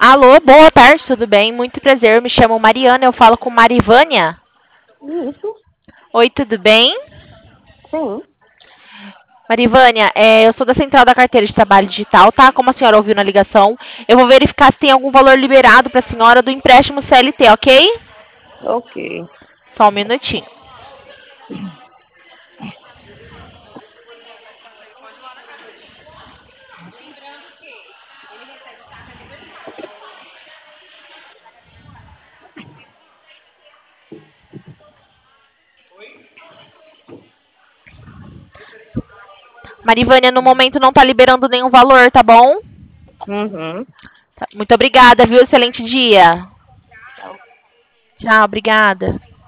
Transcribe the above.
Alô, boa tarde, tudo bem? Muito prazer, eu me chamo Mariana, eu falo com Marivânia. Isso, Oi, tudo bem? sim. Marivânia, eu sou da Central da Carteira de Trabalho Digital, tá? Como a senhora ouviu na ligação, eu vou verificar se tem algum valor liberado para a senhora do empréstimo CLT, ok? Ok. Só um minutinho. Marivânia, no momento não tá liberando nenhum valor, tá bom? Uhum. Muito obrigada, viu? Excelente dia. Tchau, obrigada.